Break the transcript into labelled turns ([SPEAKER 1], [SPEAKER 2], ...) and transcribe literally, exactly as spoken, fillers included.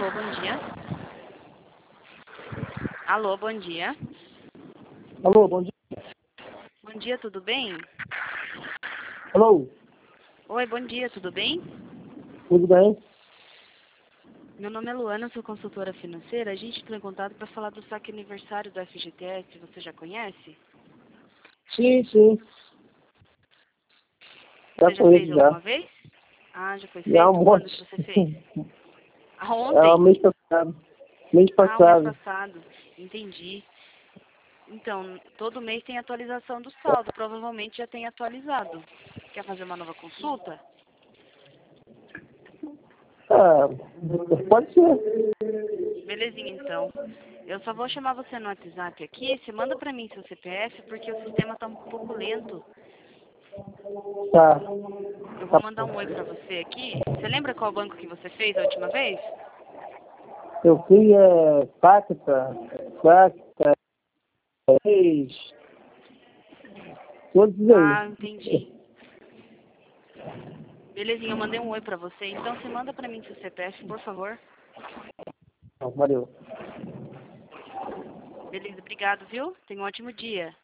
[SPEAKER 1] Alô, bom dia. Alô, bom dia.
[SPEAKER 2] Alô, bom dia.
[SPEAKER 1] Bom dia, tudo bem?
[SPEAKER 2] Alô,
[SPEAKER 1] Oi, bom dia, tudo bem?
[SPEAKER 2] tudo bem?
[SPEAKER 1] Meu nome é Luana, sou consultora financeira. A gente entrou em contato para falar do saque aniversário do F G T S. Você já conhece?
[SPEAKER 2] Sim, sim. Já
[SPEAKER 1] Você já fez
[SPEAKER 2] conheço já.
[SPEAKER 1] alguma vez? Ah, já foi
[SPEAKER 2] Já
[SPEAKER 1] feito?
[SPEAKER 2] um
[SPEAKER 1] Quando
[SPEAKER 2] monte.
[SPEAKER 1] que você fez? Ah,
[SPEAKER 2] É o
[SPEAKER 1] ontem?
[SPEAKER 2] mês passado. Mês
[SPEAKER 1] Ah, o mês
[SPEAKER 2] passado.
[SPEAKER 1] passado. Entendi. Então, todo mês tem atualização do saldo. Provavelmente já tem atualizado. Quer fazer uma nova consulta?
[SPEAKER 2] Ah, pode ser.
[SPEAKER 1] Belezinha, então. Eu só vou chamar você no WhatsApp aqui. Você manda pra mim seu C P F, porque o sistema tá um pouco lento.
[SPEAKER 2] Tá.
[SPEAKER 1] Eu vou
[SPEAKER 2] Tá
[SPEAKER 1] mandar um oi
[SPEAKER 2] bom.
[SPEAKER 1] pra você aqui. Você lembra qual banco que você fez a última vez?
[SPEAKER 2] Eu fui é, Pacta, Pacta, Reis, todos
[SPEAKER 1] Ah,
[SPEAKER 2] aí.
[SPEAKER 1] entendi. Belezinha, eu mandei um oi pra você. Então você manda pra mim seu C P F, por favor.
[SPEAKER 2] Valeu.
[SPEAKER 1] Beleza, obrigado, viu? Tenha um ótimo dia.